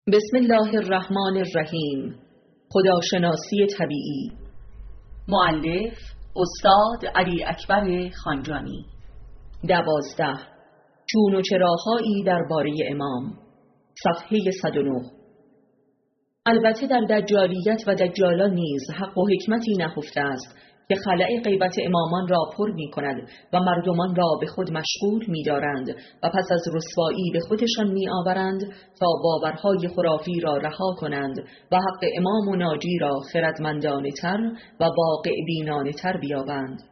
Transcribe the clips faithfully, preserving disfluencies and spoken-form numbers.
بسم الله الرحمن الرحیم. خداشناسی طبیعی. مؤلف استاد علی اکبر خانجانی. دوازده. چون و چراهایی درباره امام. صفحه صد و نه. البته در دجالیت و دجالان نیز حق و حکمتی نهفته است که خلأ غیبت امامان را پر می کند و مردمان را به خود مشغول می دارند و پس از رسوایی به خودشان می آورند تا باورهای خرافی را رها کنند و حق امام و ناجی را خردمندانه تر و واقع بینانه تر بیابند.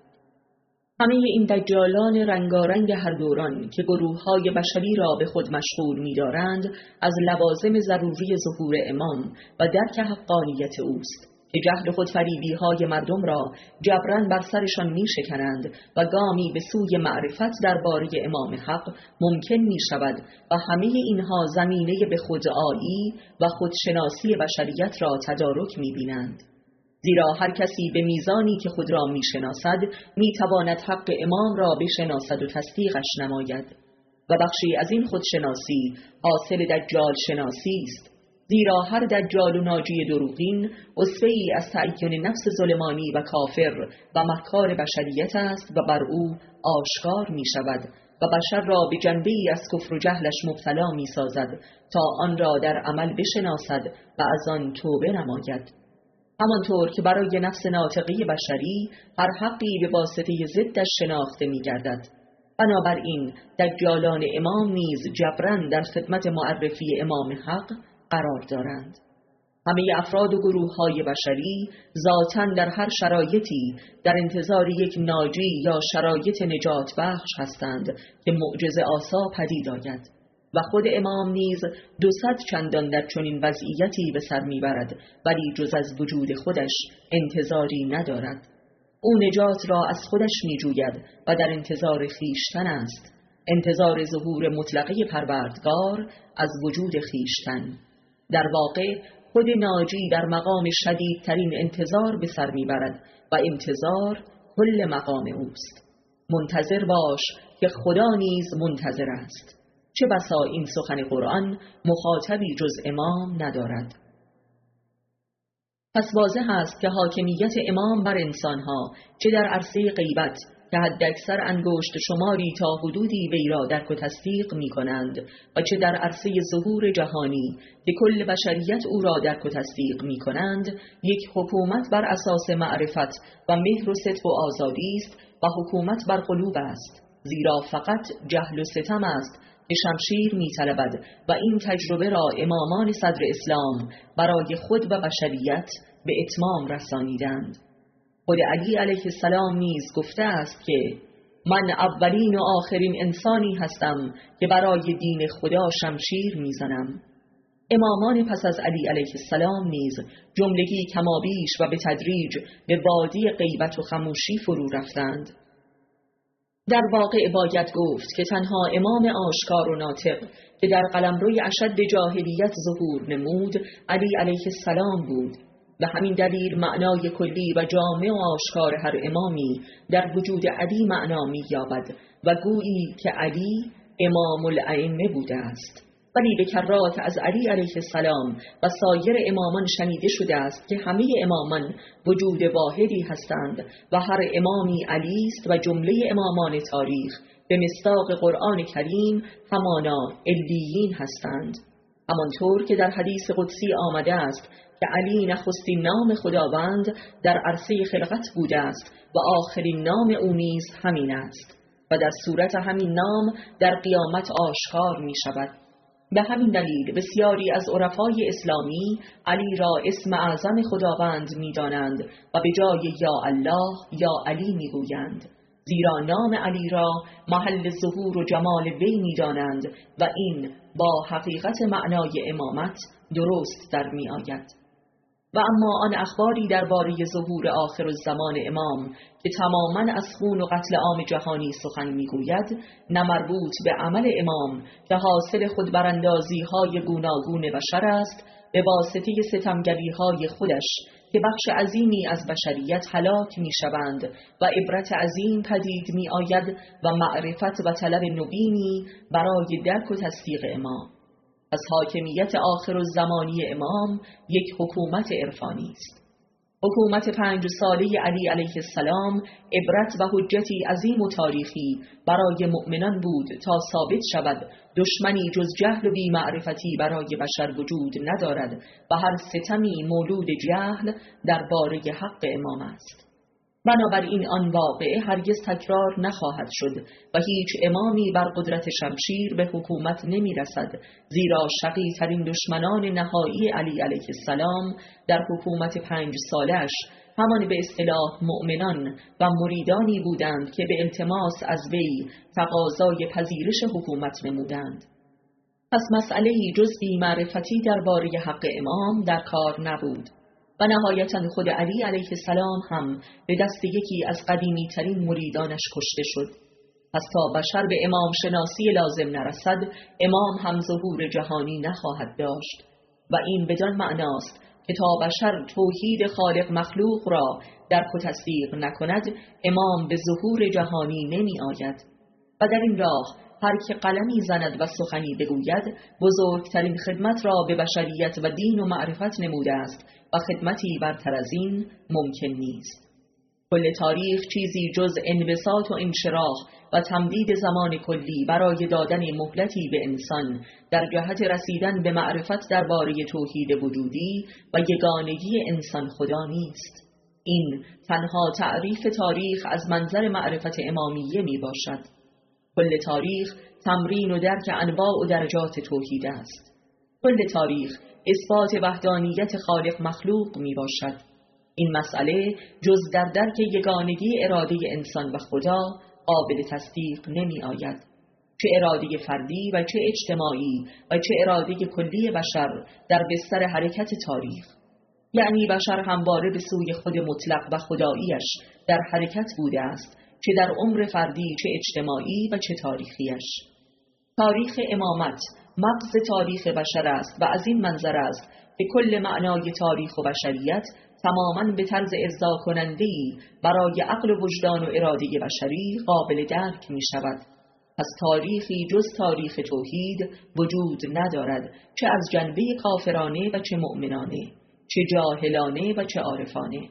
همه این دجالان رنگارنگ هر دوران که گروه های بشری را به خود مشغول می دارند از لوازم ضروری ظهور امام و درک حقانیت اوست که جهل خودفریبی های مردم را جبران بر سرشان می شکنند و گامی به سوی معرفت درباره امام حق ممکن می شود و همه اینها زمینه به خودآیی و خودشناسی بشریت را تدارک می بینند. زیرا هر کسی به میزانی که خود را می شناسد می تواند حق امام را بشناسد و تصدیقش نماید و بخشی از این خودشناسی حاصل دجال شناسی است. زیرا هر دجال و ناجی دروغین اسوه‌ای از تعیین نفس ظلمانی و کافر و مکار بشریت است و بر او آشکار می شود و بشر را به جنبه‌ای از کفر و جهلش مبتلا می سازد تا آن را در عمل بشناسد و از آن توبه نماید. همانطور که برای نفس ناطقه بشری هر حقی به واسطه ضدش شناخته می گردد. بنابراین دجالان امام نیز جبران در خدمت معرفی امام حق قرار دارند. همه افراد و گروه های بشری ذاتاً در هر شرایطی در انتظار یک ناجی یا شرایط نجات بخش هستند که معجزه آسا پدید آید و خود امام نیز دو صد چندان در چنین وضعیتی به سر میبرد ولی جز از وجود خودش انتظاری ندارد. او نجات را از خودش میجوید و در انتظار خیشتن است، انتظار ظهور مطلقه پروردگار از وجود خیشتن. در واقع خود ناجی در مقام شدیدترین انتظار به سر میبرد و انتظار کل مقام اوست. منتظر باش که خدا نیز منتظر است. چه بسا این سخن قرآن مخاطبی جز امام ندارد. پس واضح است که حاکمیت امام بر انسانها چه در عرصه غیبت که حد اکثر انگشت شماری تا حدودی وی را درک و تصدیق می کنند و چه در عرصه ظهور جهانی که کل بشریت او را درک و تصدیق می کنند یک حکومت بر اساس معرفت و مهر و صدق و آزادی است و حکومت بر قلوب است. زیرا فقط جهل و ستم است که شمشیر می طلبد و این تجربه را امامان صدر اسلام برای خود و بشریت به اتمام رسانیدند. خود علی علیه السلام نیز گفته است که من اولین و آخرین انسانی هستم که برای دین خدا شمشیر میزنم. امامان پس از علی علیه السلام نیز جملگی کمابیش و به تدریج به وادی غیبت و خموشی فرو رفتند. در واقع باید گفت که تنها امام آشکار و ناطق که در قلمروی اشد جاهلیت ظهور نمود علی علیه السلام بود. به همین دلیل معنای کلی و جامع و آشکار هر امامی در وجود علی معنا می یابد و گویی که علی امام الائمه بوده است. ولی به کرات از علی علیه السلام و سایر امامان شنیده شده است که همه امامان وجود واحدی هستند و هر امامی علی است و جمله امامان تاریخ به مصداق قرآن کریم همانا علیین هستند. همانطور که در حدیث قدسی آمده است که علی نخستین نام خداوند در عرصه خلقت بوده است و آخرین نام او نیز همین است و در صورت همین نام در قیامت آشکار می شود. به همین دلیل بسیاری از عرفای اسلامی علی را اسم اعظم خداوند می دانند و به جای یا الله یا علی می گویند، زیرا نام علی را محل ظهور و جمال وی می دانند و این با حقیقت معنای امامت درست در می آید. و اما آن اخباری درباره ظهور آخر الزمان امام که تماماً از خون و قتل عام جهانی سخن میگوید نه مربوط به عمل امام که حاصل خود براندازی های گوناگون بشر است به واسطه ستمگری های خودش که بخش عظیمی از بشریت هلاک می شوند و عبرت عظیم پدید می آید و معرفت و طلب نوینی برای درک و تصدیق امام. پس حاکمیت آخرالزمانی امام یک حکومت عرفانی است. حکومت پنج ساله علی علیه السلام عبرت و حجتی عظیم و تاریخی برای مؤمنان بود تا ثابت شود دشمنی جز جهل و بی‌معرفتی برای بشر وجود ندارد و هر ستمی مولود جهل درباره حق امام است. بنابراین آن واقعه هرگز تکرار نخواهد شد و هیچ امامی بر قدرت شمشیر به حکومت نمی رسد، زیرا شقی ترین دشمنان نهایی علی علیه السلام در حکومت پنج سالش همان به اصطلاح مؤمنان و مریدانی بودند که به التماس از وی تقاضای پذیرش حکومت نمودند. پس مسئله‌ای جز بی‌معرفتی درباره حق امام در کار نبود و نهایتاً خود علی علیه السلام هم به دست یکی از قدیمی ترین مریدانش کشته شد. پس تا بشر به امام شناسی لازم نرسد، امام هم ظهور جهانی نخواهد داشت و این بدان معناست که تا بشر توحید خالق مخلوق را درک و تصدیق نکند، امام به ظهور جهانی نمی آید. و در این راه هر که قلمی زند و سخنی بگوید بزرگترین خدمت را به بشریت و دین و معرفت نموده است و خدمتی برتر از این ممکن نیست. کل تاریخ چیزی جز انبساط و انشراح و تمدید زمان کلی برای دادن مهلتی به انسان در جهت رسیدن به معرفت درباره توحید وجودی و یگانگی انسان خدا نیست. این تنها تعریف تاریخ از منظر معرفت امامیه می باشد. کل تاریخ تمرین و درک انواع و درجات توحید است. کل تاریخ اثبات وحدانیت خالق مخلوق می باشد. این مسئله جز در درک یگانگی اراده انسان و خدا قابل تصدیق نمی آید. چه اراده فردی و چه اجتماعی و چه اراده کلی بشر در بستر حرکت تاریخ. یعنی بشر همواره به سوی خود مطلق و خداییش در حرکت بوده است، چه در عمر فردی چه اجتماعی و چه تاریخیش. تاریخ امامت مغز تاریخ بشر است و از این منظر است که کل معنای تاریخ و بشریت تماماً به طرز ارضا کننده‌ای برای عقل و وجدان و اراده بشری قابل درک می شود. پس تاریخی جز تاریخ توحید وجود ندارد، چه از جنبه کافرانه و چه مؤمنانه، چه جاهلانه و چه عارفانه.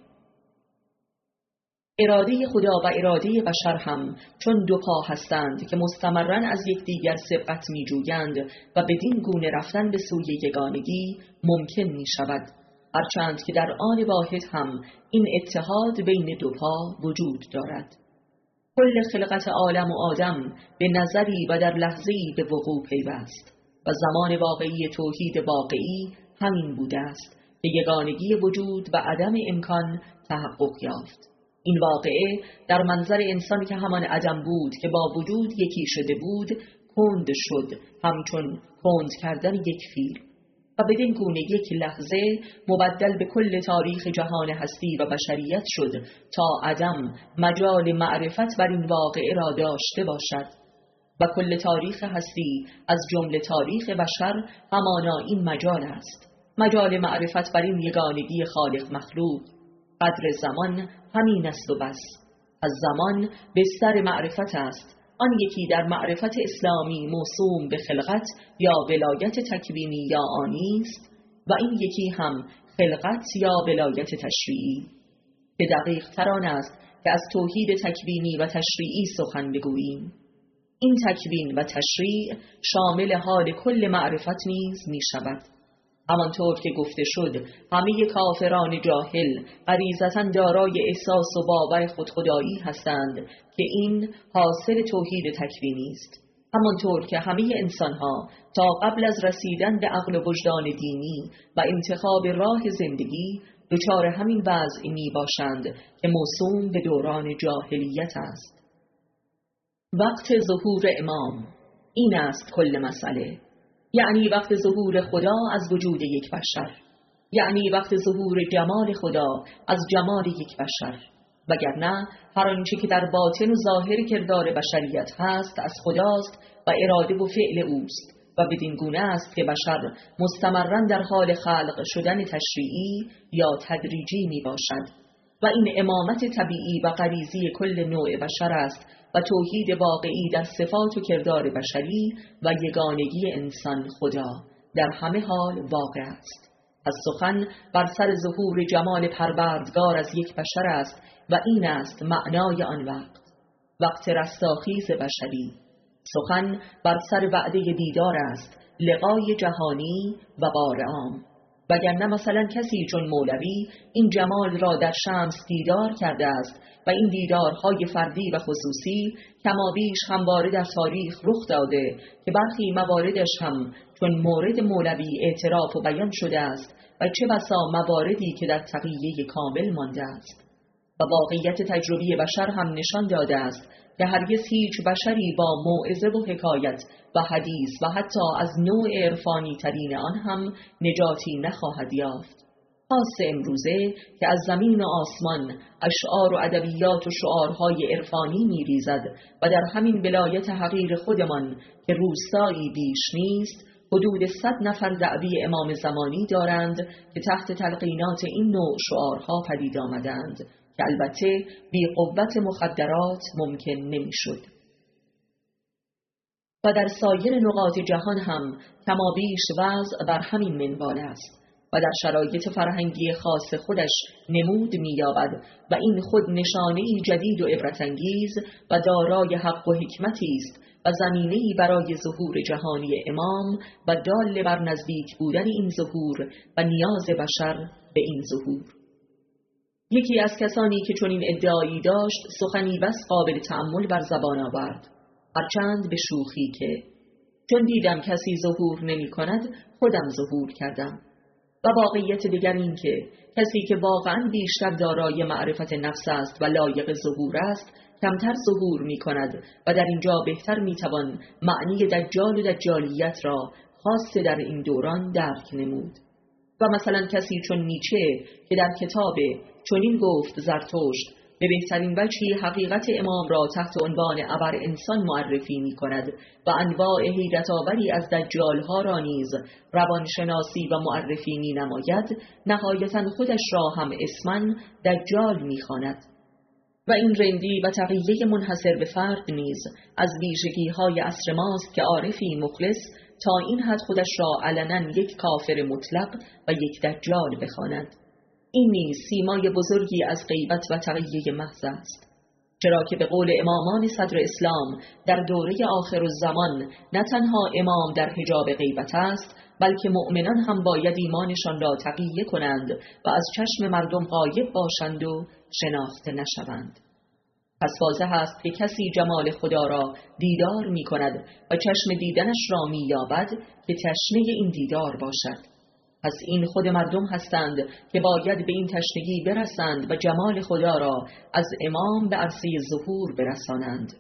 اراده خدا و اراده بشر هم چون دو پا هستند که مستمرن از یکدیگر سبقت می جویند و بدین گونه رفتن به سوی یگانگی ممکن می شود، هرچند که در آن واحد هم این اتحاد بین دو پا وجود دارد. کل خلقت عالم و آدم به نظری و در لحظه‌ای به وقوع پیوست و زمان واقعی توحید واقعی همین بوده است که یگانگی وجود و عدم امکان تحقق یافت. این واقعه در منظر انسان که همان عدم بود که با وجود یکی شده بود کند شد، همچون کند کردن یک فیل، و بدین گونه یک لحظه مبدل به کل تاریخ جهان هستی و بشریت شد تا عدم مجال معرفت بر این واقعه را داشته باشد. و کل تاریخ هستی از جمله تاریخ بشر همانا این مجال است، مجال معرفت بر این یگانگی خالق مخلوق. قدر زمان همین است و بس. از زمان بستر معرفت است، آن یکی در معرفت اسلامی موسوم به خلقت یا ولایت تکوینی یا آنی است و این یکی هم خلقت یا ولایت تشریعی. به دقیق تر آن است که از توحید تکوینی و تشریعی سخن بگوییم. این تکوین و تشریع شامل حال کل معرفت نیز می شود. همانطور که گفته شد همه کافران جاهل غریزتاً دارای احساس و باور خودخدایی هستند که این حاصل توحید تکوینی است، همانطور که همه انسانها تا قبل از رسیدن به عقل و وجدان دینی و انتخاب راه زندگی دچار همین وضع می باشند که موسوم به دوران جاهلیت است. وقت ظهور امام این است کل مسئله، یعنی وقت ظهور خدا از وجود یک بشر، یعنی وقت ظهور جمال خدا از جمال یک بشر، وگرنه هر آنچه که در باطن و ظاهر کردار بشریت هست از خداست و اراده و فعل اوست و بدین گونه است که بشر مستمرا در حال خلق شدن تشریعی یا تدریجی می باشد و این امامت طبیعی و غریزی کل نوع بشر است و توحید واقعی در صفات و کردار بشری و یگانگی انسان خدا در همه حال واقع است. از سخن بر سر ظهور جمال پروردگار از یک بشر است و این است معنای آن وقت، وقت رستاخیز بشری. سخن بر سر وعده دیدار است، لقای جهانی و بار عام. وگرنه مثلا کسی چون مولوی این جمال را در شمس دیدار کرده است و این دیدارهای فردی و خصوصی کمابیش همواره در تاریخ رخ داده که برخی مواردش هم چون مورد مولوی اعتراف و بیان شده است و چه بسا مواردی که در تقیه کامل مانده است. و واقعیت تجربی بشر هم نشان داده است که هرگز هیچ بشری با موعظه و حکایت و حدیث و حتی از نوع عرفانی ترین آن هم نجاتی نخواهد یافت. خاص امروزه که از زمین و آسمان اشعار و ادبیات و شعارهای عرفانی می‌ریزد و در همین ولایت حقیر خودمان که روستایی بیش نیست حدود صد نفر دعوی امام زمانی دارند که تحت تلقینات این نوع شعارها پدید آمدند که البته بی قوت مخدرات ممکن نمی‌شد. و در سایر نقاط جهان هم کمابیش وضع بر همین منوال است و در شرایط فرهنگی خاص خودش نمود می‌یابد و این خود نشانه‌ای جدید و عبرت‌انگیز و دارای حق و حکمتی است و زمینه‌ای برای ظهور جهانی امام و دال بر نزدیک بودن این ظهور و نیاز بشر به این ظهور. یکی از کسانی که چنین ادعایی داشت سخنی بس قابل تأمل بر زبان آورد، هرچند به شوخی که چون دیدم کسی ظهور نمی کند خودم ظهور کردم. و واقعیت دیگر این که کسی که واقعا بیشتر دارای معرفت نفس است و لایق ظهور است کمتر ظهور می کند و در اینجا بهتر می توان معنی دجال و دجالیت را خاص در این دوران درک نمود. و مثلا کسی چون نیچه که در کتاب چنین گفت زرتشت به بهترین وجهی حقیقت امام را تحت عنوان ابر انسان معرفی می کند و انواع حیرت آوری از دجالها را نیز روانشناسی و معرفی می نماید، نهایتا خودش را هم اسمن دجال می خواند. و این رندی و تقیه منحصر به فرد نیز از ویژگی های عصر ماست که عارفی مخلص تا این حد خودش را علنا یک کافر مطلق و یک دجال بخواند. این نیز سیمای بزرگی از غیبت و تقیه محض است، چرا که به قول امامان صدر اسلام در دوره آخر الزمان نه تنها امام در حجاب غیبت است بلکه مؤمنان هم باید ایمانشان را تقیه کنند و از چشم مردم غایب باشند و شناخته نشوند. پس واضح است که کسی جمال خدا را دیدار می کند و چشم دیدنش را می یابد که تشنه این دیدار باشد. پس این خود مردم هستند که باید به این تشنگی برسند و جمال خدا را از امام به عرصه ظهور برسانند.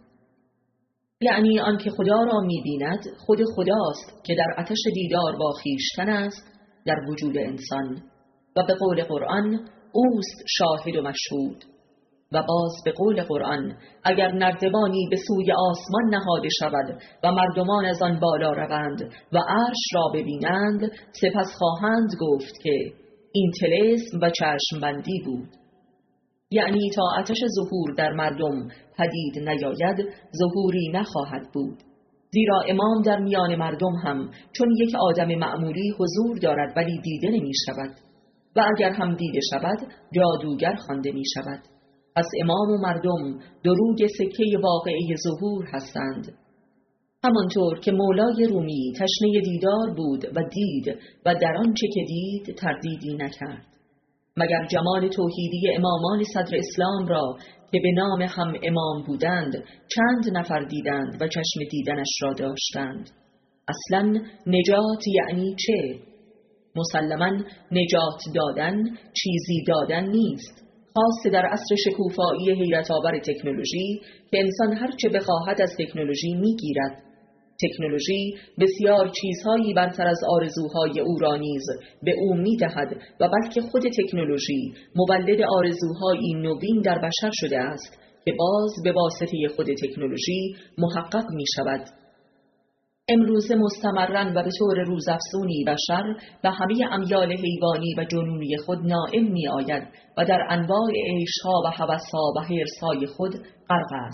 یعنی آن که خدا را می بیند خود خداست که در آتش دیدار با خویشتن است در وجود انسان و به قول قرآن اوست شاهد و مشهود. و باز به قول قرآن اگر نردبانی به سوی آسمان نهاده شود و مردمان از آن بالا روند و عرش را ببینند سپس خواهند گفت که این طلسم و چشم بندی بود. یعنی تا آتش ظهور در مردم پدید نیاید ظهوری نخواهد بود، زیرا امام در میان مردم هم چون یک آدم معمولی حضور دارد ولی دیده نمی شود و اگر هم دیده شود جادوگر خوانده می شود. پس امام و مردم دروگ سکه واقعی ظهور هستند. همانطور که مولای رومی تشنه دیدار بود و دید و در آنچه که دید تردیدی نکرد، مگر جمال توحیدی امامان صدر اسلام را که به نام هم امام بودند چند نفر دیدند و چشم دیدنش را داشتند. اصلا نجات یعنی چه؟ مسلماً نجات دادن چیزی دادن نیست، خاص در عصر شکوفایی حیرت آور تکنولوژی که انسان هرچه بخواهد از تکنولوژی میگیرد. تکنولوژی بسیار چیزهایی برتر از آرزوهای او را نیز به او میدهد و بلکه خود تکنولوژی مولد آرزوهایی نوین در بشر شده است که باز به واسطه خود تکنولوژی محقق می شود. امروز مستمرن و به طور روزافزونی بشر و همه امیال حیوانی و جنونی خود نائم می آید و در انواع عیشها و هوسها و حرصهای خود غرق است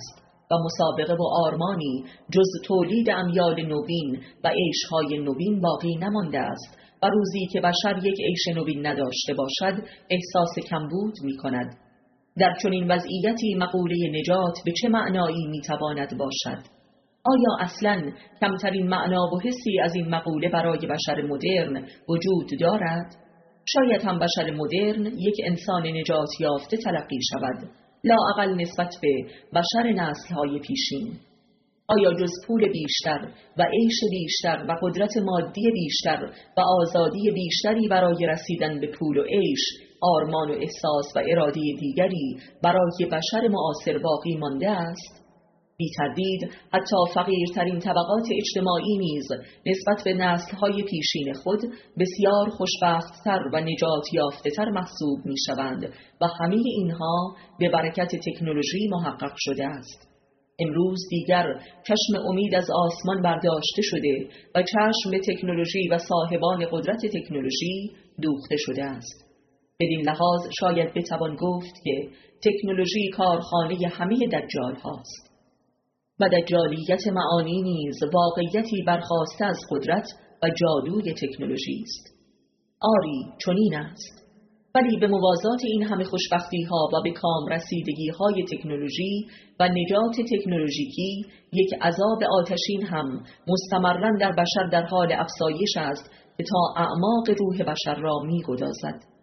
و مسابقه و آرمانی جز تولید امیال نوین و عیشهای نوین باقی نمانده است و روزی که بشر یک عیش نوین نداشته باشد احساس کمبود می کند. در چنین وضعیتی مقوله نجات به چه معنایی می تواند باشد؟ آیا اصلاً کمترین معنا و حسی از این مقوله برای بشر مدرن وجود دارد؟ شاید هم بشر مدرن یک انسان نجات یافته تلقی شود، لااقل نسبت به بشر نسل‌های پیشین. آیا جز پول بیشتر و عیش بیشتر و قدرت مادی بیشتر و آزادی بیشتری برای رسیدن به پول و عیش، آرمان و احساس و اراده دیگری برای بشر معاصر باقی مانده است؟ بی تردید حتی فقیرترین طبقات اجتماعی نیز نسبت به نسل‌های پیشین خود بسیار خوشبخت‌تر و نجات یافته‌تر محسوب می‌شوند و همه اینها به برکت تکنولوژی محقق شده است. امروز دیگر چشم امید از آسمان برداشته شده و چشم به تکنولوژی و صاحبان قدرت تکنولوژی دوخته شده است. بدین لحاظ شاید بتوان گفت که تکنولوژی کارخانه همه دجال هاست و دجالیت معانی نیز واقعیتی برخاسته از قدرت و جادوی تکنولوژی است. آری چنین است، ولی به موازات این همه خوشبختی ها و به کام رسیدگی های تکنولوژی و نجات تکنولوژیکی، یک عذاب آتشین هم مستمراً در بشر در حال افزایش است که تا اعماق روح بشر را می گدازد.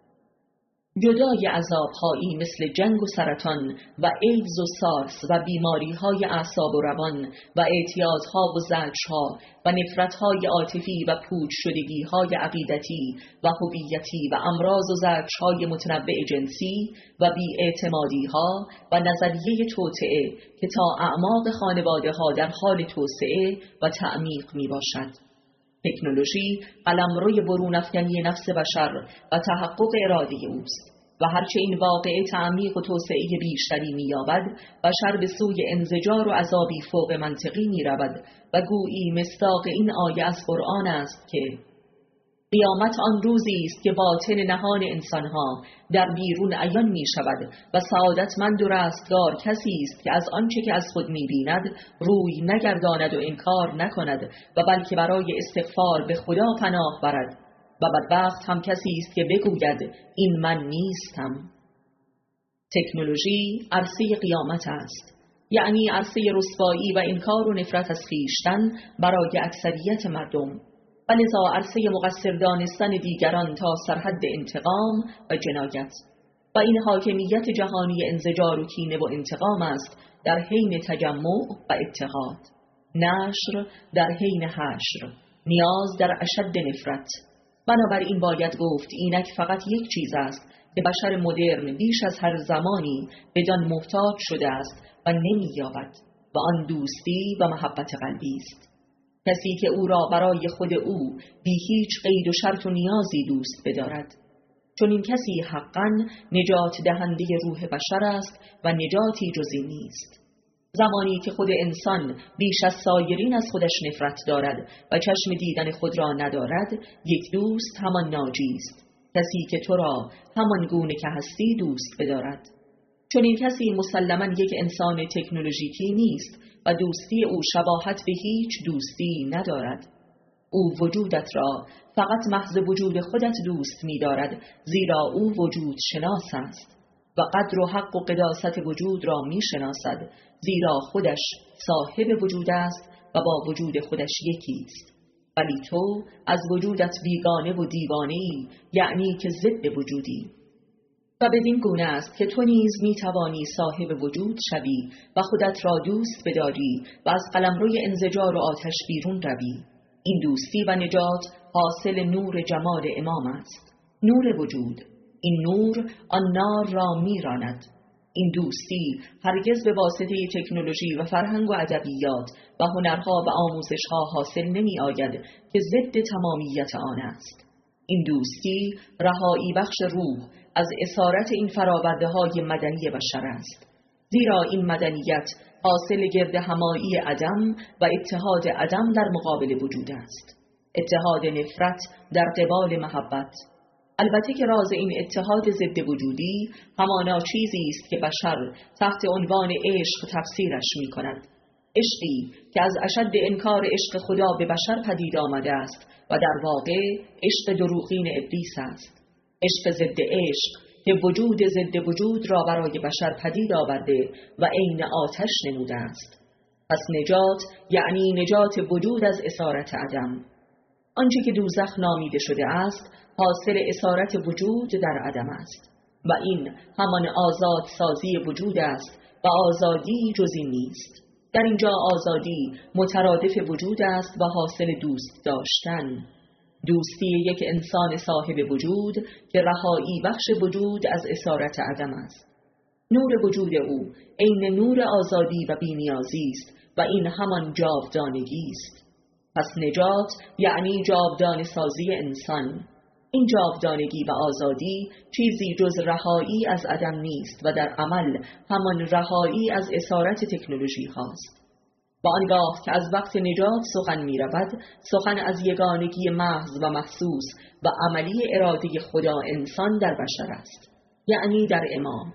جدای عذابهایی مثل جنگ و سرطان و ایدز و سارس و بیماری‌های اعصاب و روان و اعتیادها و زجرها و نفرت‌های عاطفی و پوچ شدگی‌های عقیدتی و هویتی و امراض و زجرهای متنوع جنسی و بی‌اعتمادی‌ها و نظریه توطئه که تا اعماق خانواده‌ها در حال توسعه و تعمیق می‌باشد. تکنولوژی قلمروی برون افکنی نفس بشر و تحقق اراده اوست و هرچه این واقعه تعمیق و توسعه بیشتری می‌یابد، بشر به سوی انزجار و عذابی فوق منطقی می‌رود و گویی مصداق این آیه از قرآن است که قیامت آن روزی است که باطن نهان انسانها در بیرون عیان می شود و سعادتمند و رستگار کسی است که از آنچه که از خود می بیند روی نگرداند و انکار نکند و بلکه برای استغفار به خدا پناه برد، و بدبخت هم کسی است که بگوید این من نیستم. تکنولوژی عرصه قیامت است، یعنی عرصه رسوایی و انکار و نفرت از خویشتن برای اکثریت مردم، و لذا عرصه مقصر دانستن دیگران تا سرحد انتقام و جنایت. و این حاکمیت جهانی انزجار و کینه و انتقام است در حین تجمع و اتحاد، نشر در حین حشر، نیاز در اشد نفرت. بنابراین باید گفت اینک فقط یک چیز است که بشر مدرن بیش از هر زمانی بدان محتاج شده است و نمی‌یابد، و آن دوستی و محبت قلبی است. کسی که او را برای خود او بی هیچ قید و شرط و نیازی دوست بدارد، چون این کسی حقاً نجات دهنده روح بشر است و نجاتی جزی نیست. زمانی که خود انسان بیش از سایرین از خودش نفرت دارد و چشم دیدن خود را ندارد، یک دوست همان ناجی است، کسی که تو را همان گونه که هستی دوست بدارد. چون این کسی مسلماً یک انسان تکنولوژیکی نیست و دوستی او شباهت به هیچ دوستی ندارد. او وجودت را فقط محض وجود خودت دوست می دارد، زیرا او وجود شناس است و قدر و حق و قداست وجود را می شناسد، زیرا خودش صاحب وجود است و با وجود خودش یکی است. ولی تو از وجودت بیگانه و دیوانه‌ای، یعنی که ضد وجودی. و بدین گونه است که تو نیز می توانی صاحب وجود شوی و خودت را دوست بداری و از قلمروی انزجار و آتش بیرون روی. این دوستی و نجات حاصل نور جمال امام است، نور وجود. این نور آن نار را می راند. این دوستی هرگز به واسطه تکنولوژی و فرهنگ و ادبیات و هنرها و آموزشها حاصل نمی آید که ضد تمامیت آن است. این دوستی رهایی بخش روح از اسارت این فراورده های مدنی بشر است، زیرا این مدنیت حاصل گرد همایی عدم و اتحاد عدم در مقابل وجود است، اتحاد نفرت در قبال محبت. البته که راز این اتحاد ضد وجودی همانا چیزی است که بشر تحت عنوان عشق تفسیرش می کند. عشقی که از اشد انکار عشق خدا به بشر پدید آمده است و در واقع عشق دروغین ابلیس است. عشق ضد عشق که وجود ضد وجود را برای بشر پدید آورده و عین آتش نموده است. پس نجات یعنی نجات وجود از اسارت عدم. آنچه که دوزخ نامیده شده است حاصل اسارت وجود در عدم است و این همان آزاد سازی وجود است و آزادی جزی نیست. در اینجا آزادی مترادف وجود است و حاصل دوست داشتن، دوستی یک انسان صاحب وجود که رهایی بخش وجود از اسارت عدم است. نور وجود او عین نور آزادی و بی‌نیازی است و این همان جاودانگی است. پس نجات یعنی جاودانه سازی انسان. این جاودانگی و آزادی چیزی جز رهایی از عدم نیست و در عمل همان رهایی از اسارت تکنولوژی هاست. با آنگاه که از وقت نجات سخن می رود، سخن از یگانگی محض و محسوس و عملی اراده خدا انسان در بشر است، یعنی در امام.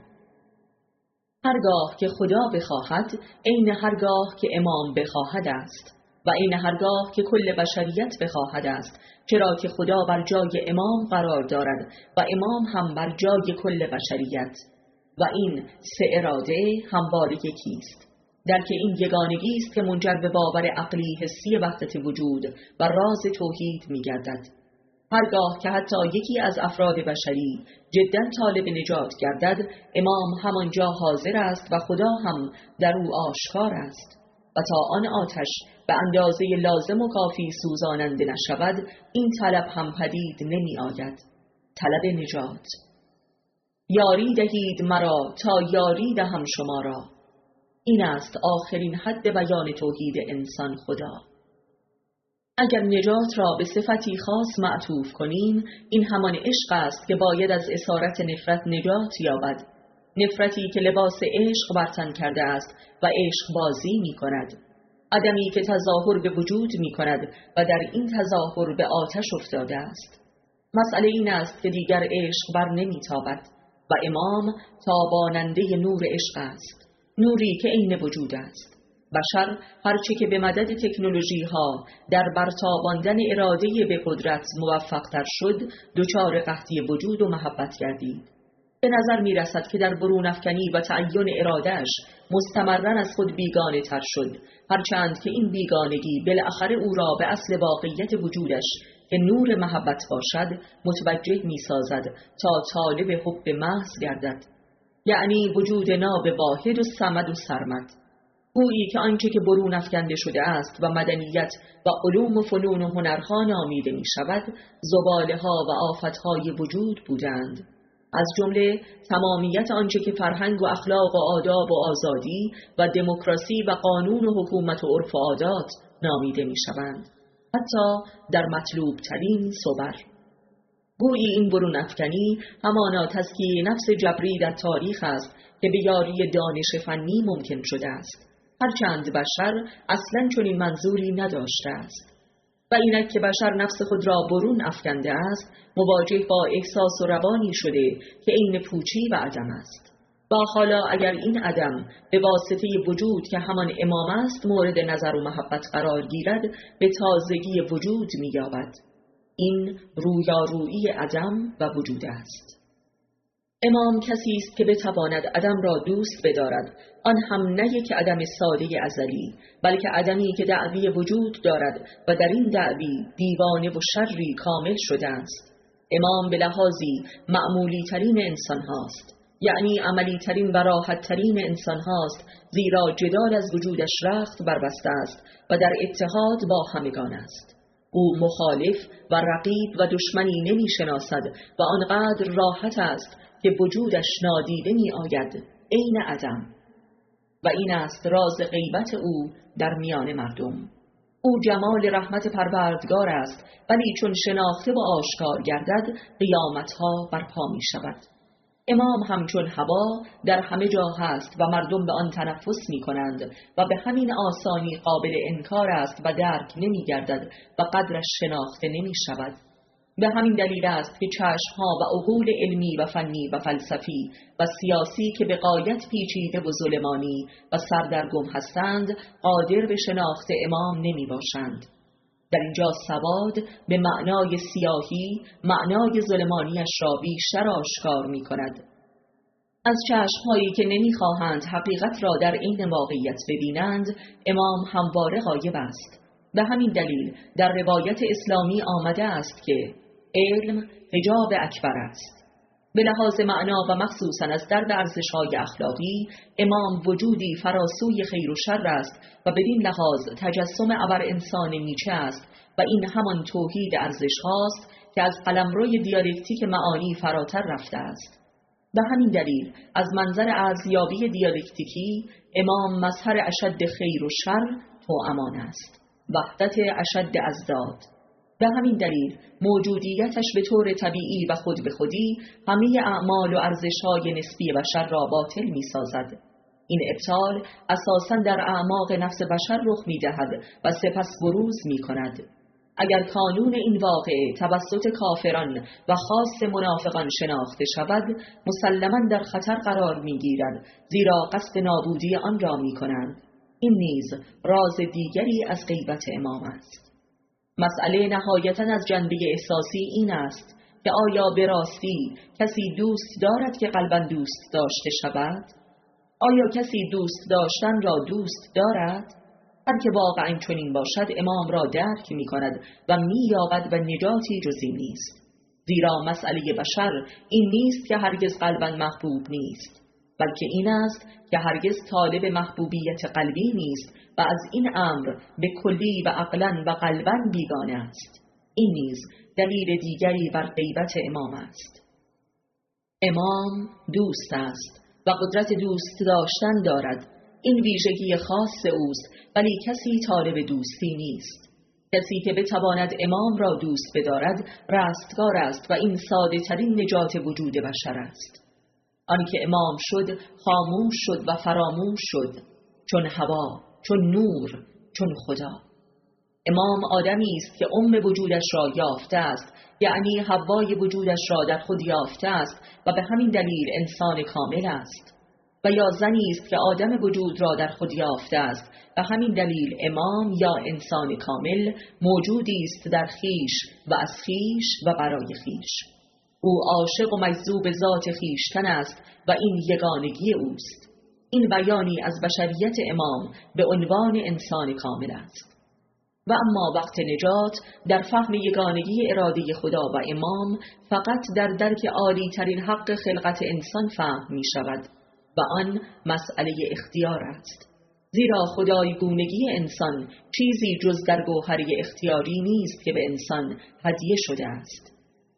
هرگاه که خدا بخواهد عین هرگاه که امام بخواهد است و عین هرگاه که کل بشریت بخواهد است، چرا که خدا بر جای امام قرار دارد و امام هم بر جای کل بشریت و این سه اراده همواره یکی است. درک این یگانگی است که منجر به باور عقلی حسی وحدت وجود و راز توحید می گردد. هرگاه که حتی یکی از افراد بشری جدا طالب نجات گردد، امام همانجا حاضر است و خدا هم در او آشکار است و تا آن آتش به اندازه لازم و کافی سوزاننده نشود، این طلب هم پدید نمی آید. طلب نجات. یاری دهید مرا تا یاری دهم شما را. این است آخرین حد بیان توحید انسان خدا. اگر نجات را به صفتی خاص معطوف کنیم، این همان عشق است که باید از اسارت نفرت نجات یابد. نفرتی که لباس عشق بر تن کرده است و عشق بازی می کند. عدمی که تظاهر به وجود می کند و در این تظاهر به آتش افتاده است. مسئله این است که دیگر عشق بر نمی تابد و امام تاباننده نور عشق است، نوری که عین وجود است. بشر هرچه که به مدد تکنولوژی ها در برتاباندن اراده به قدرت موفق تر شد، دچار قحطی وجود و محبت گردید. به نظر می رسد که در برون افکنی و تعین ارادهش مستمرن از خود بیگانه تر شد، هرچند که این بیگانگی بالاخره او را به اصل واقعیت وجودش که نور محبت باشد متوجه می سازد تا طالب حب محض گردد، یعنی وجود ناب واحد و صمد و سرمد. گویی که آنچه که برون افکنده شده است و مدنیت و علوم و فنون و هنرها نامیده می شود، زباله ها و آفت های وجود بودند، از جمله تمامیت آنچه که فرهنگ و اخلاق و آداب و آزادی و دموکراسی و قانون و حکومت و عرف و عادات نامیده می شوند، حتی در مطلوب ترین صور. گویی این برون افکنی همانا تزکیه نفس جبری در تاریخ است که به یاری دانش فنی ممکن شده است، هرچند بشر اصلاً چنین منظوری نداشته است. و اینک که بشر نفس خود را برون افکنده است، مواجه با احساس و روانی شده که عین پوچی و عدم است. و حالا اگر این عدم به واسطه وجود که همان امام است مورد نظر و محبت قرار گیرد، به تازگی وجود می یابد. این رویارویی عدم و وجود است. امام کسی است که بتواند عدم را دوست بدارد، آن هم نه یک عدم ساده ازلی، بلکه عدمی که دعوی وجود دارد و در این دعوی دیوانه و شری کامل شده است. امام به لحاظی معمولی ترین انسان هاست، یعنی عملی ترین و راحت ترین انسان هاست، زیرا جدال از وجودش رخت بربسته است و در اتحاد با همگان است. او مخالف و رقیب و دشمنی نمی شناسد و آنقدر راحت است که وجودش نادیده می آید، عین عدم. و این است راز غیبت او در میان مردم. او جمال رحمت پروردگار است، ولی چون شناخته و آشکار گردد قیامتها برپا می شود. امام همچون هوا در همه جا هست و مردم به آن تنفس می کنند و به همین آسانی قابل انکار است و درک نمی گردد و قدرش شناخته نمی شود. به همین دلیل است که چشمها و عقول علمی و فنی و فلسفی و سیاسی که به غایت پیچیده و ظلمانی و سردرگم هستند قادر به شناخت امام نمی باشند. در اینجا سواد به معنای سیاهی معنای ظلمانیش را بیشتر آشکار می کند. از چشمهایی که نمی خواهند حقیقت را در این واقعیت ببینند امام همواره غایب است. به همین دلیل در روایت اسلامی آمده است که علم حجاب اکبر است. به لحاظ معنا و مخصوصاً از درد ارزش‌های اخلاقی امام وجودی فراسوی خیر و شر است و بدین لحاظ تجسم ابر انسان نیچه است و این همان توحید ارزش‌هاست که از قلمروی دیالکتیک معانی فراتر رفته است. به همین دلیل از منظر ارزیابی دیالکتیکی امام مظهر اشد خیر و شر توامان است، وحدت اشد ازداد. به همین دلیل موجودیتش به طور طبیعی و خود به خودی همه اعمال و ارزش‌های نسبی بشر را باطل می‌سازد. این ابطال اساساً در اعماق نفس بشر رخ می‌دهد و سپس بروز می‌کند. اگر کانون این واقعه توسط کافران و خاص منافقان شناخته شود مسلماً در خطر قرار می‌گیرد، زیرا قصد نابودی آن را می‌کنند. این نیز راز دیگری از غیبت امام است. مسئله نهایتاً از جنبه احساسی این است که آیا به راستی کسی دوست دارد که قلباً دوست داشته شود؟ آیا کسی دوست داشتن را دوست دارد؟ هر که واقعاً چنین باشد امام را درک می کند و می یابد و نجاتی جزی نیست. زیرا مسئله بشر این نیست که هرگز قلباً محبوب نیست، بلکه این است که هرگز طالب محبوبیت قلبی نیست و از این امر به کلی و عقلاً و قلباً بیگانه است. این نیز دلیل دیگری بر غیبت امام است. امام دوست است و قدرت دوست داشتن دارد. این ویژگی خاص اوست، ولی کسی طالب دوستی نیست. کسی که بتواند امام را دوست بدارد رستگار است و این ساده ترین نجات وجود بشر است. آنکه امام شد خاموش شد و فراموش شد، چون هوا، چون نور، چون خدا. امام آدمی است که ام وجودش را یافته است، یعنی هوای وجودش را در خود یافته است و به همین دلیل انسان کامل است. و یا زنی است که آدم وجود را در خود یافته است و همین دلیل امام یا انسان کامل موجودی است در خیش و از خیش و برای خیش. او عاشق و مجذوب ذات خیشتن است و این یگانگی اوست. این بیانی از بشریت امام به عنوان انسان کامل است. و اما وقت نجات در فهم یگانگی اراده خدا و امام فقط در درک عالی ترین حق خلقت انسان فهم می شود و آن مسئله اختیار است. زیرا خدایگونگی انسان چیزی جز در گوهری اختیاری نیست که به انسان هدیه شده است.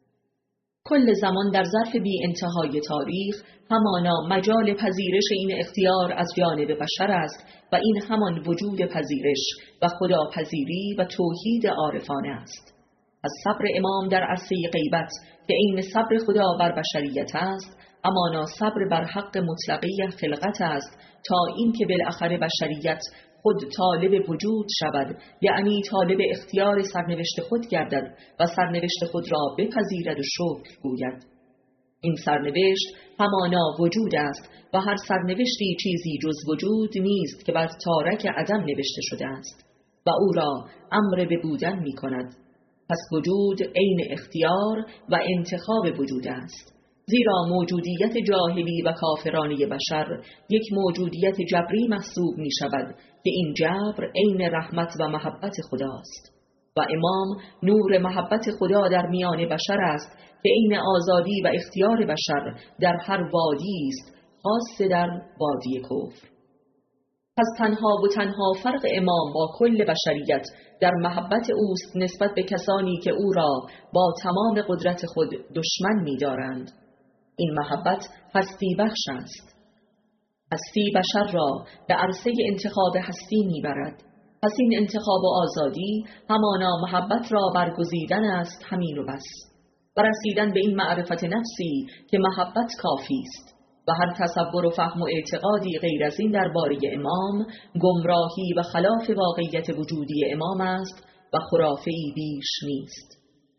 کل زمان در ظرف بی انتهای تاریخ همانا مجال پذیرش این اختیار از جانب بشر است و این همان وجود پذیرش و خداپذیری و توحید عارفانه است. از صبر امام در عرصه غیبت که این صبر خدا بر بشریت است، همانا صبر بر حق مطلقی خلقت است، تا این که بالاخره بشریت خود طالب وجود شود، یعنی طالب اختیار سرنوشت خود گردد و سرنوشت خود را بپذیرد و شکر گوید. این سرنوشت همانا وجود است و هر سرنوشتی چیزی جز وجود نیست که بر تارک عدم نوشته شده است و او را امر به بودن می کند. پس وجود عین اختیار و انتخاب وجود است. زیرا موجودیت جاهلی و کافرانه بشر یک موجودیت جبری محسوب می شود که این جبر عین رحمت و محبت خداست و امام نور محبت خدا در میان بشر است که عین آزادی و اختیار بشر در هر وادی است، خاص در وادی کفر. پس تنها و تنها فرق امام با کل بشریت در محبت اوست نسبت به کسانی که او را با تمام قدرت خود دشمن می دارند. این محبت هستی بخش است. هستی بشر را به عرصه انتخاب هستی میبرد. پس این انتخاب و آزادی همانا محبت را برگزیدن است، همین و بس. و رسیدن به این معرفت نفسی که محبت کافی است و هر تصور و فهم و اعتقادی غیر از این درباره امام گمراهی و خلاف واقعیت وجودی امام است و خرافه‌ای بیش نیست.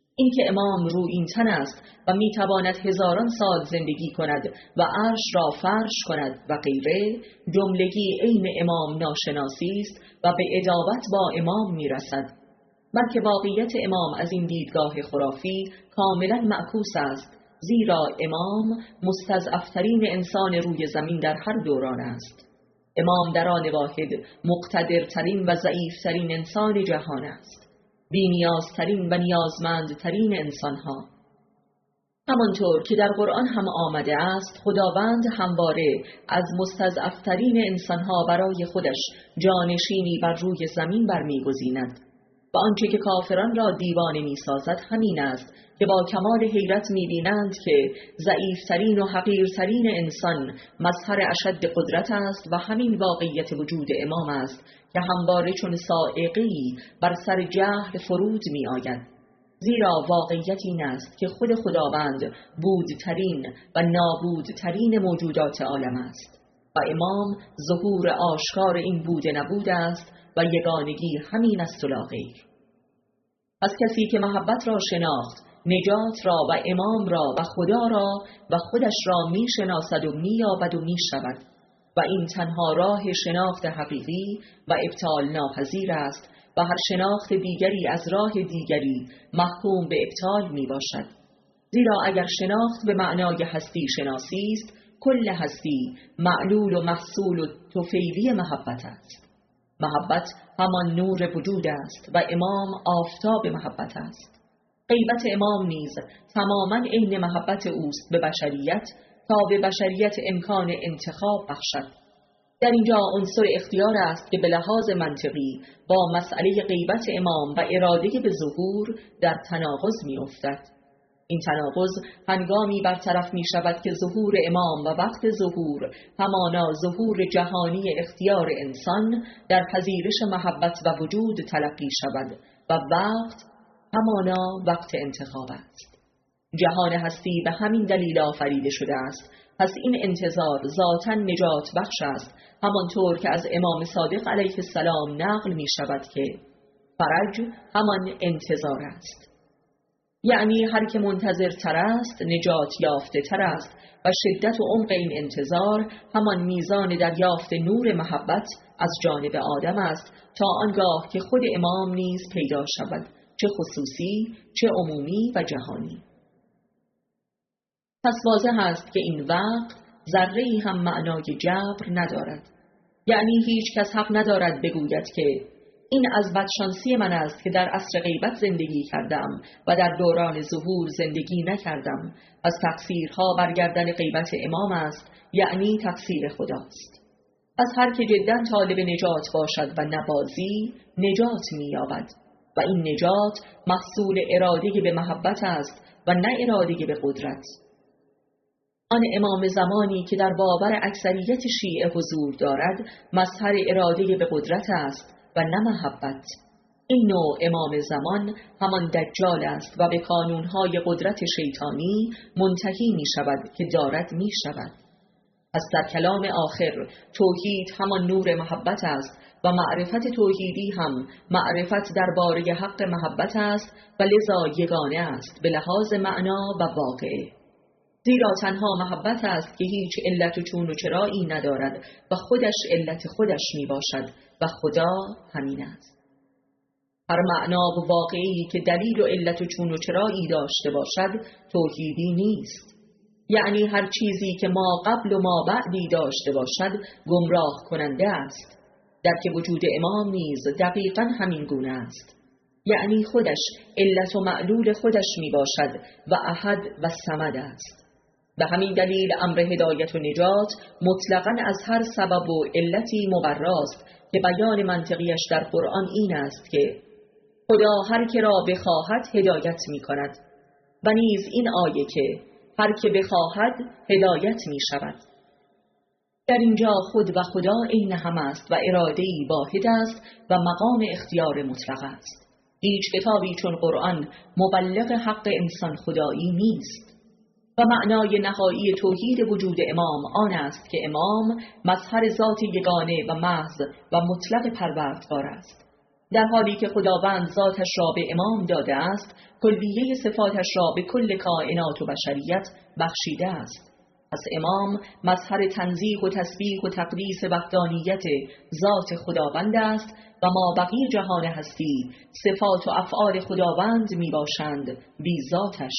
اینکه امام رویین تن است و میتواند هزاران سال زندگی کند و عرش را فرش کند و غیره، جملگی عین امام ناشناسی است و به عداوت با امام میرسد. بلکه واقعیت امام از این دیدگاه خرافی کاملا معکوس است، زیرا امام مستضعفترین انسان روی زمین در هر دوران است. امام در آن واحد مقتدرترین و ضعیفترین انسان جهان است، بی‌نیازترین و نیازمندترین انسانها. همانطور که در قرآن هم آمده است، خداوند همواره از مستضعفترین انسانها برای خودش جانشینی بر روی زمین برمیگزیند و آنچه که کافران را دیوانه می‌سازد همین است که با کمال حیرت می‌بینند که ضعیفترین و حقیرترین انسان مظهر اشد قدرت است و همین واقعیت وجود امام است که همواره چون صاعقه‌ای بر سر جهل فرود می‌آید. زیرا واقعیت این است که خود خداوند بودترین و نابودترین موجودات عالم است و امام ظهور آشکار این بود نبود است و یگانگی همین است و لا غیر. پس کسی که محبت را شناخت، نجات را و امام را و خدا را و خودش را می شناسد و می یابد و می شود و این تنها راه شناخت حقیقی و ابطال ناپذیر است و هر شناخت دیگری از راه دیگری محکوم به ابطال می باشد. زیرا اگر شناخت به معنای هستی شناسی است، کل هستی معلول و محصول و طفیلی محبت است. محبت همان نور وجود است و امام آفتاب محبت است. غیبت امام نیز تماما عین محبت اوست به بشریت تا به بشریت امکان انتخاب بخشد. در اینجا عنصر اختیار است که به لحاظ منطقی با مسئله غیبت امام و اراده به ظهور در تناقض می افتد. این تناقض هنگامی برطرف می شود که ظهور امام و وقت ظهور همانا ظهور جهانی اختیار انسان در پذیرش محبت و وجود تلقی شود و وقت همانا وقت انتخاب است. جهان هستی به همین دلیل آفریده شده است. پس این انتظار ذاتاً نجات بخش است، همانطور که از امام صادق علیه السلام نقل می شود که فرج همان انتظار است. یعنی هر که منتظر تر است نجات یافته تر است و شدت و عمق این انتظار همان میزان دریافت نور محبت از جانب آدم است تا آنگاه که خود امام نیز پیدا شود، چه خصوصی چه عمومی و جهانی. پس واضح است که این وقت ذره‌ای هم معنای جبر ندارد. یعنی هیچ کس حق ندارد بگوید که این از بدشانسی من است که در عصر غیبت زندگی کردم و در دوران ظهور زندگی نکردم، پس تقصیرها برگردن غیبت امام است، یعنی تقصیر خداست. پس هر که جدا طالب نجات باشد و نبازی نجات می‌یابد و این نجات محصول اراده به محبت است و نه اراده به قدرت. آن امام زمانی که در باور اکثریت شیعه حضور دارد مظهر اراده به قدرت است و نه محبت. این نوع امام زمان همان دجال است و به کانونهای قدرت شیطانی منتهی می شود که دارد می شود. پس در کلام آخر توحید همان نور محبت است و معرفت توحیدی هم معرفت درباره حق محبت است و لذا یگانه است به لحاظ معنا و واقعه. زیرا تنها محبت است که هیچ علت و چون و چرایی ندارد و خودش علت خودش می باشد و خدا همین است. هر معنا و واقعی که دلیل و علت و چون و چرایی داشته باشد توحیدی نیست. یعنی هر چیزی که ما قبل و ما بعدی داشته باشد گمراه کننده است. در که وجود امام نیز دقیقاً همین گونه است. یعنی خودش علت و معلول خودش می باشد و احد و صمد است. به همین دلیل امر هدایت و نجات مطلقاً از هر سبب و علتی مبراست که بیان منطقیش در قرآن این است که خدا هر که را بخواهد هدایت می کند و نیز این آیه که هر که بخواهد هدایت می شود. در اینجا خود و خدا عین هم است و اراده‌ای واحد است و مقام اختیار مطلق است. هیچ کتابی چون قرآن مبلغ حق انسان خدایی نیست و معنای نهایی توحید وجود امام آن است که امام مظهر ذات یگانه و محض و مطلق پروردگار است در حالی که خداوند ذاتش را به امام داده است، کلیه صفاتش را به کل کائنات و بشریت بخشیده است. پس امام مظهر تنزیه و تسبیح و تقدیس وحدانیت ذات خداوند است و ما بقیه جهان هستی صفات و افعال خداوند می باشند بی ذاتش.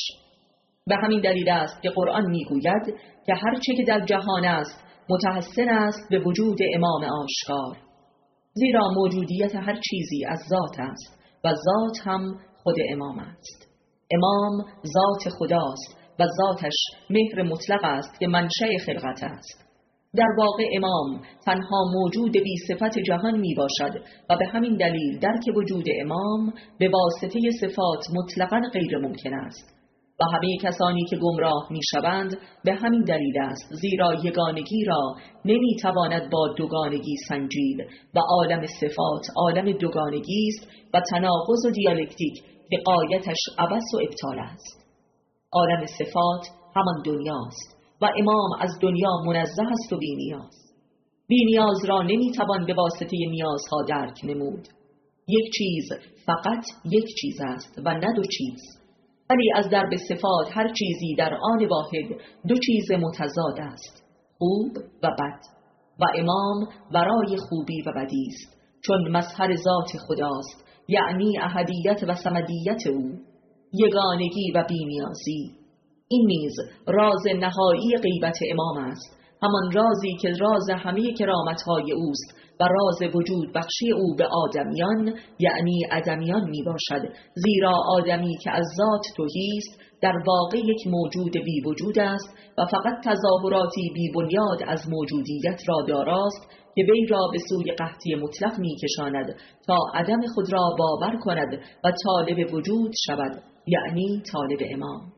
به همین دلیل است که قرآن می گوید که هر چه که در جهان است متحسن است به وجود امام آشکار، زیرا موجودیت هر چیزی از ذات است و ذات هم خود امام است. امام ذات خداست و ذاتش مهر مطلق است که منشأ خلقت است. در واقع امام تنها موجود بی صفت جهان می باشد و به همین دلیل درک وجود امام به واسطه صفات مطلقاً غیر ممکن است و همه کسانی که گمراه می شوند به همین دلیل است، زیرا یگانگی را نمی تواند با دوگانگی سنجید و عالم صفات عالم دوگانگی است و تناقض و دیالکتیک که غایتش عبث و ابطال است. عالم صفات همان دنیاست و امام از دنیا منزه است و بی نیاز. بی نیاز را نمی توان به واسطه نیازها درک نمود. یک چیز فقط یک چیز است و نه دو چیز، ولی از درب صفات هر چیزی در آن واحد دو چیز متضاد است، خوب و بد، و امام برای خوبی و بدی است، چون مظهر ذات خداست، یعنی احدیت و صمدیت او، یگانگی و بی‌نیازی. این نیز راز نهایی غیبت امام است، همان رازی که راز همه کرامت‌های اوست و راز وجود بخشی او به آدمیان یعنی ادمیان می باشد، زیرا آدمی که از ذات تهی است در واقع یک موجود بی وجود است و فقط تظاهراتی بی بنیاد از موجودیت را داراست که وی را به سوی قحطی مطلق می کشاند تا عدم خود را باور کند و طالب وجود شود، یعنی طالب امام.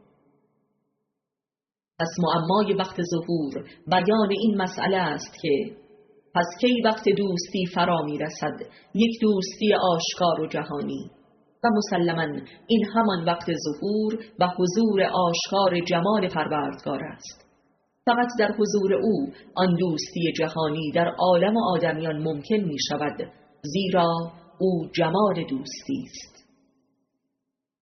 پس معمای وقت ظهور بیان این مسئله است که پس کی وقت دوستی فرا می رسد، یک دوستی آشکار و جهانی، و مسلماً این همان وقت ظهور و حضور آشکار جمال پروردگار است. فقط در حضور او آن دوستی جهانی در عالم آدمیان ممکن می شود، زیرا او جمال دوستی است.